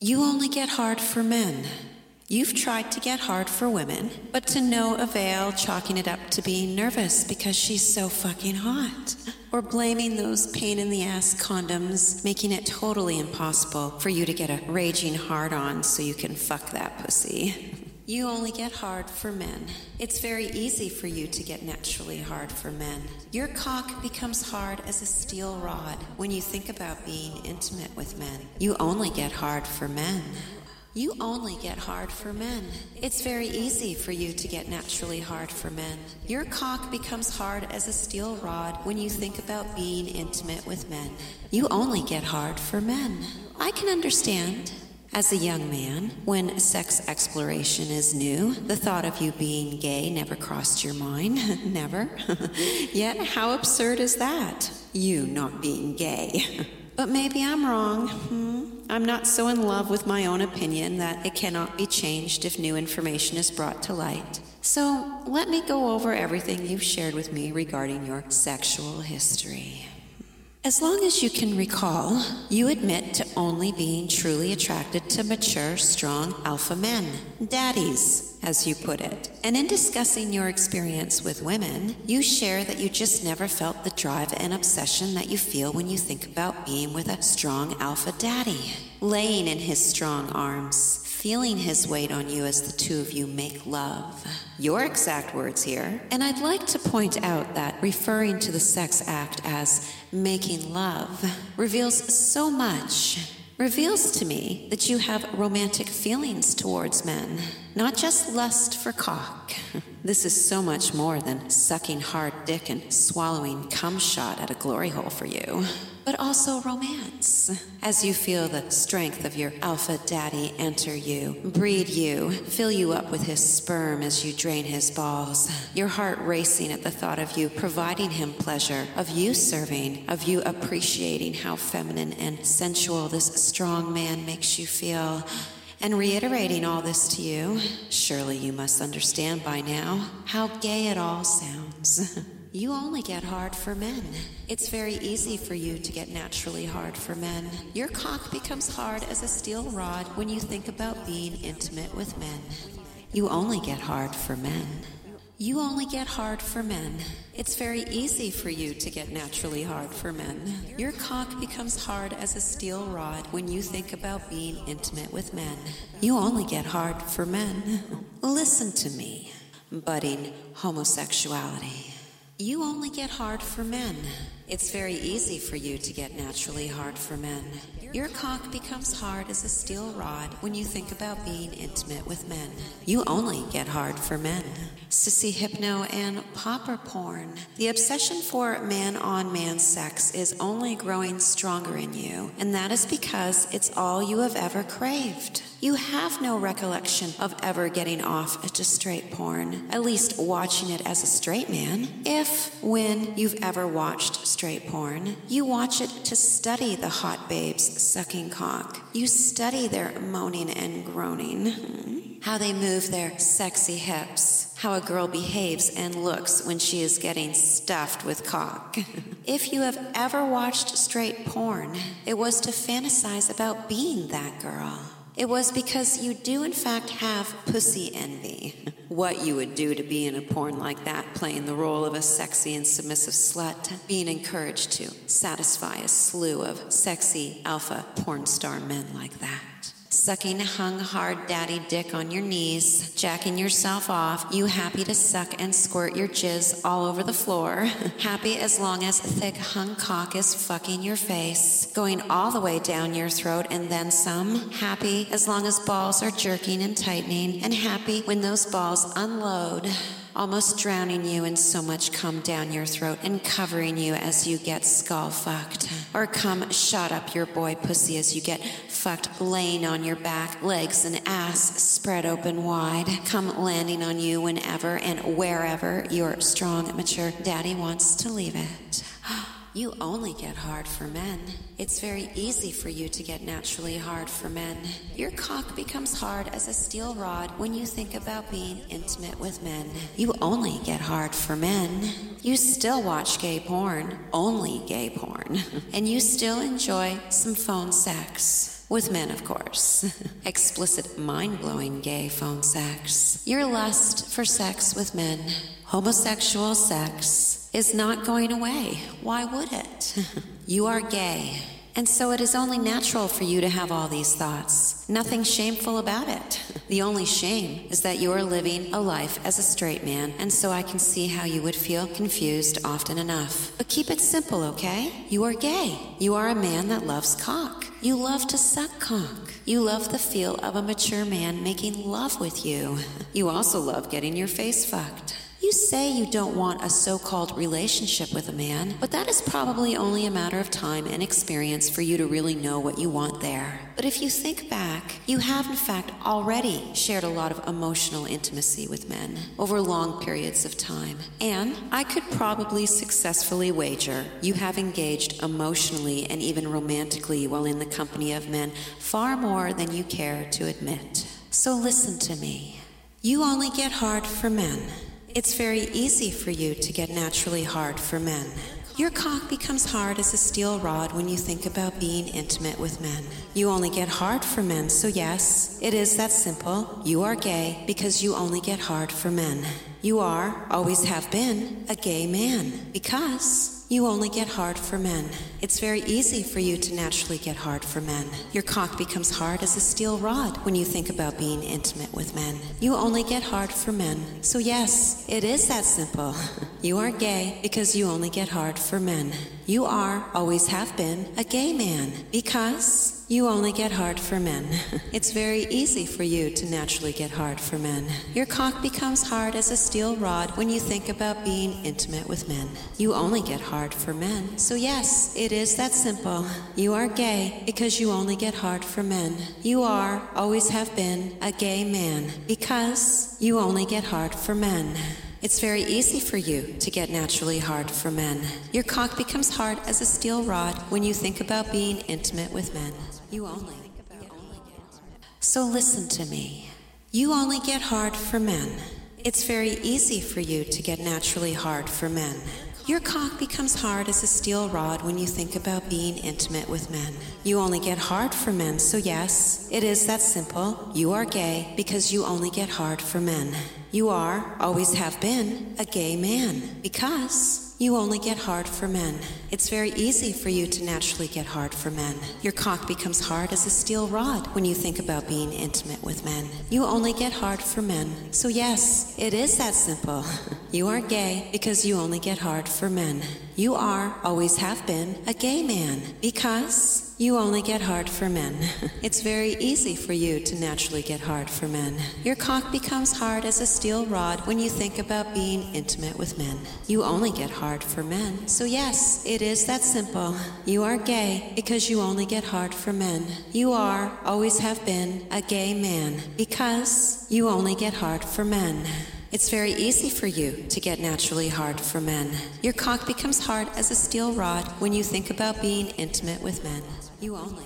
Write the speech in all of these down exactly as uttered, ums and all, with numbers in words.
You only get hard for men. You've tried to get hard for women, but to no avail, chalking it up to being nervous because she's so fucking hot. Or blaming those pain-in-the-ass condoms, making it totally impossible for you to get a raging hard-on so you can fuck that pussy. You only get hard for men. It's very easy for you to get naturally hard for men. Your cock becomes hard as a steel rod when you think about being intimate with men. You only get hard for men. You only get hard for men. It's very easy for you to get naturally hard for men. Your cock becomes hard as a steel rod when you think about being intimate with men. You only get hard for men. I can understand. As a young man, when sex exploration is new, the thought of you being gay never crossed your mind. Never. Yet, how absurd is that? You not being gay. But maybe I'm wrong. Hmm? I'm not so in love with my own opinion that it cannot be changed if new information is brought to light. So let me go over everything you've shared with me regarding your sexual history. As long as you can recall, you admit to only being truly attracted to mature, strong alpha men, daddies, as you put it. And in discussing your experience with women, you share that you just never felt the drive and obsession that you feel when you think about being with a strong alpha daddy, laying in his strong arms, feeling his weight on you as the two of you make love. Your exact words here. And I'd like to point out that referring to the sex act as making love reveals so much. Reveals to me that you have romantic feelings towards men, not just lust for cock. This is so much more than sucking hard dick and swallowing cum shot at a glory hole for you, but also romance. As you feel the strength of your alpha daddy enter you, breed you, fill you up with his sperm as you drain his balls, your heart racing at the thought of you providing him pleasure, of you serving, of you appreciating how feminine and sensual this strong man makes you feel, and reiterating all this to you, surely you must understand by now how gay it all sounds. You only get hard for men. It's very easy for you to get naturally hard for men. Your cock becomes hard as a steel rod when you think about being intimate with men. You only get hard for men. You only get hard for men. It's very easy for you to get naturally hard for men. Your cock becomes hard as a steel rod when you think about being intimate with men. You only get hard for men. Listen to me, budding homosexuality. You only get hard for men. It's very easy for you to get naturally hard for men. Your cock becomes hard as a steel rod when you think about being intimate with men. You only get hard for men. Sissy hypno and popper porn. The obsession for man-on-man sex is only growing stronger in you, and that is because it's all you have ever craved. You have no recollection of ever getting off to straight porn, at least watching it as a straight man. If, when you've ever watched straight porn, you watch it to study the hot babes sucking cock. You study their moaning and groaning, how they move their sexy hips, how a girl behaves and looks when she is getting stuffed with cock. If you have ever watched straight porn, it was to fantasize about being that girl. It was because you do in fact have pussy envy. What you would do to be in a porn like that, playing the role of a sexy and submissive slut, being encouraged to satisfy a slew of sexy alpha porn star men like that. Sucking hung hard daddy dick on your knees, jacking yourself off, you happy to suck and squirt your jizz all over the floor, happy as long as thick hung cock is fucking your face, going all the way down your throat and then some, happy as long as balls are jerking and tightening, and happy when those balls unload, almost drowning you in so much cum down your throat and covering you as you get skull fucked. Or cum shot up your boy pussy as you get fucked laying on your back, legs and ass spread open wide. Cum landing on you whenever and wherever your strong, mature daddy wants to leave it. You only get hard for men. It's very easy for you to get naturally hard for men. Your cock becomes hard as a steel rod when you think about being intimate with men. You only get hard for men. You still watch gay porn, only gay porn, and you still enjoy some phone sex. With men, of course. Explicit, mind-blowing gay phone sex. Your lust for sex with men, homosexual sex, is not going away. Why would it? You are gay. And so it is only natural for you to have all these thoughts. Nothing shameful about it. The only shame is that you are living a life as a straight man, and so I can see how you would feel confused often enough. But keep it simple, okay? You are gay. You are a man that loves cock. You love to suck cock. You love the feel of a mature man making love with you. You also love getting your face fucked. You say you don't want a so-called relationship with a man, but that is probably only a matter of time and experience for you to really know what you want there. But if you think back, you have in fact already shared a lot of emotional intimacy with men over long periods of time. And I could probably successfully wager you have engaged emotionally and even romantically while in the company of men far more than you care to admit. So listen to me. You only get hard for men. It's very easy for you to get naturally hard for men. Your cock becomes hard as a steel rod when you think about being intimate with men. You only get hard for men, so yes, it is that simple. You are gay because you only get hard for men. You are, always have been, a gay man because you only get hard for men. It's very easy for you to naturally get hard for men. Your cock becomes hard as a steel rod when you think about being intimate with men. You only get hard for men. So yes, it is that simple. You are gay because you only get hard for men. You are, always have been, a gay man because you only get hard for men. It's very easy for you to naturally get hard for men. Your cock becomes hard as a steel rod when you think about being intimate with men. You only get hard for men. So yes, it is that simple. You are gay because you only get hard for men. You are, always have been, a gay man because you only get hard for men. It's very easy for you to get naturally hard for men. Your cock becomes hard as a steel rod when you think about being intimate with men. You only. So listen to me. You only get hard for men. It's very easy for you to get naturally hard for men. Your cock becomes hard as a steel rod when you think about being intimate with men. You only get hard for men, so yes, it is that simple. You are gay because you only get hard for men. You are, always have been, a gay man because you only get hard for men. It's very easy for you to naturally get hard for men. Your cock becomes hard as a steel rod when you think about being intimate with men. You only get hard for men. So yes, it is that simple. You are gay because you only get hard for men. You are, always have been, a gay man because you only get hard for men. It's very easy for you to naturally get hard for men. Your cock becomes hard as a steel rod when you think about being intimate with men. You only get hard for men. So yes, it is that simple. You are gay because you only get hard for men. You are, always have been, a gay man because you only get hard for men. It's very easy for you to get naturally hard for men. Your cock becomes hard as a steel rod when you think about being intimate with men. You only.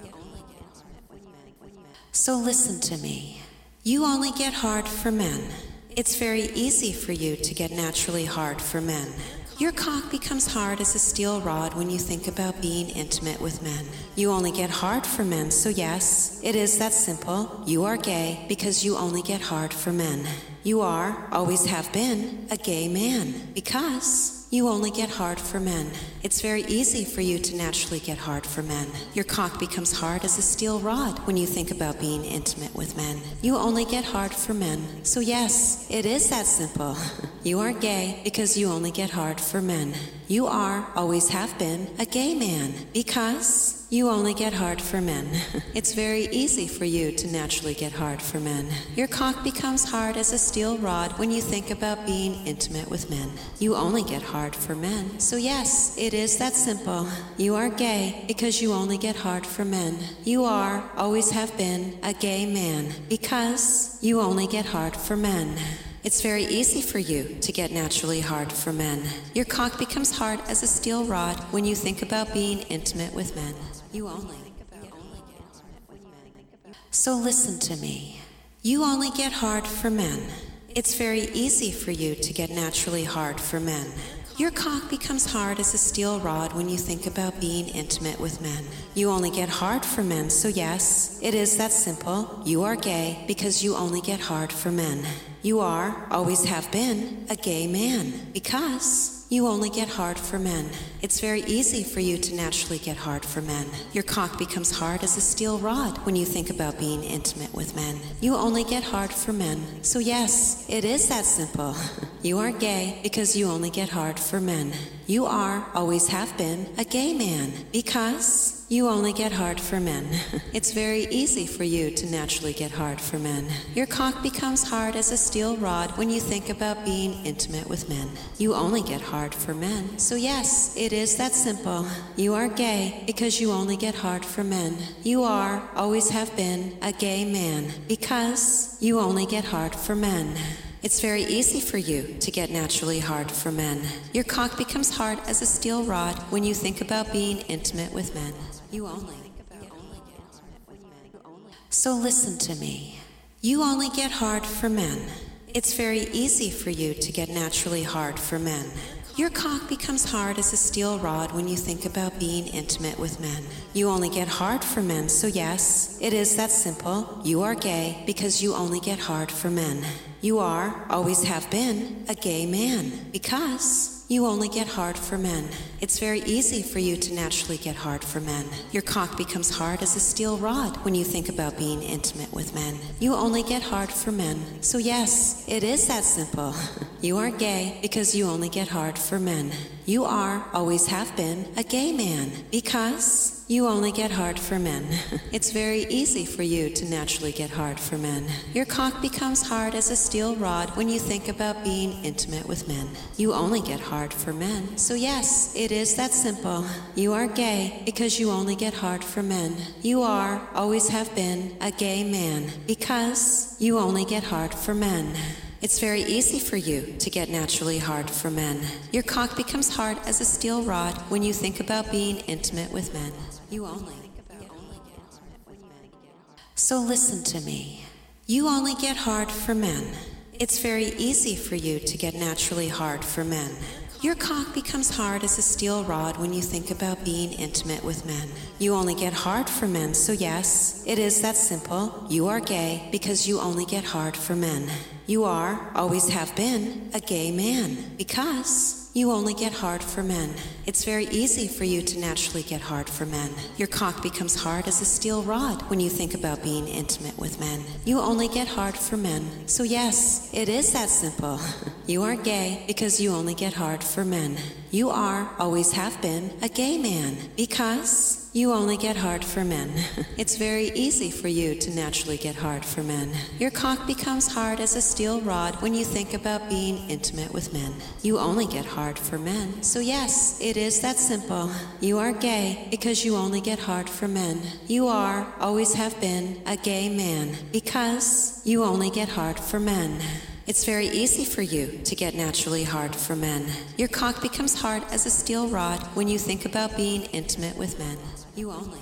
So listen to me. You only get hard for men. It's very easy for you to get naturally hard for men. Your cock becomes hard as a steel rod when you think about being intimate with men. You only get hard for men, so yes, it is that simple. You are gay because you only get hard for men. You are, always have been, a gay man because you only get hard for men. It's very easy for you to naturally get hard for men. Your cock becomes hard as a steel rod when you think about being intimate with men. You only get hard for men. So yes, it is that simple. You are gay because you only get hard for men. You are, always have been, a gay man because you only get hard for men. It's very easy for you to naturally get hard for men. Your cock becomes hard as a steel rod when you think about being intimate with men. You only get hard for men. So yes, it is that simple. You are gay because you only get hard for men. You are, always have been, a gay man because you only get hard for men. It's very easy for you to get naturally hard for men. Your cock becomes hard as a steel rod when you think about being intimate with men. You only. So listen to me. You only get hard for men. It's very easy for you to get naturally hard for men. Your cock becomes hard as a steel rod when you think about being intimate with men. You only get hard for men, so yes, it is that simple. You are gay because you only get hard for men. You are, always have been, a gay man because you only get hard for men. It's very easy for you to naturally get hard for men. Your cock becomes hard as a steel rod when you think about being intimate with men. You only get hard for men. So yes, it is that simple. You are gay because you only get hard for men. You are, always have been, a gay man because you only get hard for men. It's very easy for you to naturally get hard for men. Your cock becomes hard as a steel rod when you think about being intimate with men. You only get hard for men. So yes, it is that simple. You are gay because you only get hard for men. You are, always have been, a gay man because you only get hard for men. It's very easy for you to get naturally hard for men. Your cock becomes hard as a steel rod when you think about being intimate with men. You only. So listen to me. You only get hard for men. It's very easy for you to get naturally hard for men. Your cock becomes hard as a steel rod when you think about being intimate with men. You only get hard for men, so yes, it is that simple. You are gay because you only get hard for men. You are, always have been, a gay man because you only get hard for men. It's very easy for you to naturally get hard for men. Your cock becomes hard as a steel rod when you think about being intimate with men. You only get hard for men. So yes, it is that simple. You are gay because you only get hard for men. You are, always have been, a gay man because you only get hard for men. It's very easy for you to naturally get hard for men. Your cock becomes hard as a steel rod when you think about being intimate with men. You only get hard for men. So yes, it is that simple. You are gay because you only get hard for men. You are, always have been, a gay man because you only get hard for men. It's very easy for you to get naturally hard for men. Your cock becomes hard as a steel rod when you think about being intimate with men. You only. So listen to me. You only get hard for men. It's very easy for you to get naturally hard for men. Your cock becomes hard as a steel rod when you think about being intimate with men. You only get hard for men, so yes, it is that simple. You are gay because you only get hard for men. You are, always have been, a gay man because you only get hard for men. It's very easy for you to naturally get hard for men. Your cock becomes hard as a steel rod when you think about being intimate with men. You only get hard for men. So yes, it is that simple. You are gay because you only get hard for men. You are, always have been, a gay man because you only get hard for men. It's very easy for you to naturally get hard for men. Your cock becomes hard as a steel rod when you think about being intimate with men. You only get hard for men. So yes, it is that simple. You are gay because you only get hard for men. You are, always have been, a gay man because you only get hard for men. It's very easy for you to get naturally hard for men. Your cock becomes hard as a steel rod when you think about being intimate with men. You only.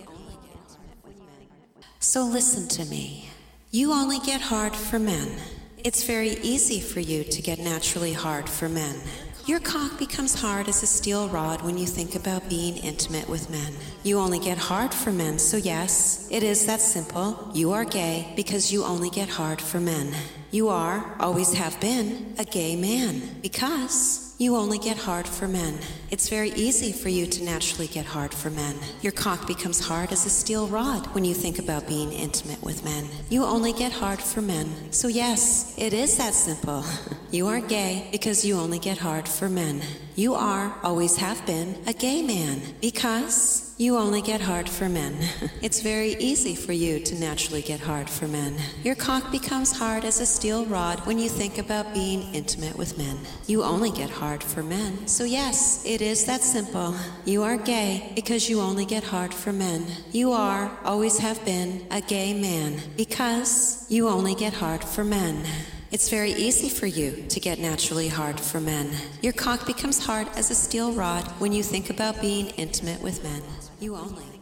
So listen to me. You only get hard for men. It's very easy for you to get naturally hard for men. Your cock becomes hard as a steel rod when you think about being intimate with men. You only get hard for men, so yes, it is that simple. You are gay because you only get hard for men. You are, always have been, a gay man because you only get hard for men. It's very easy for you to naturally get hard for men. Your cock becomes hard as a steel rod when you think about being intimate with men. You only get hard for men. So yes, it is that simple. You are gay because you only get hard for men. You are, always have been, a gay man because you only get hard for men. It's very easy for you to naturally get hard for men. Your cock becomes hard as a steel rod when you think about being intimate with men. You only get hard for men. So yes, it is that simple. You are gay because you only get hard for men. You are, always have been, a gay man because you only get hard for men. It's very easy for you to get naturally hard for men. Your cock becomes hard as a steel rod when you think about being intimate with men. You only.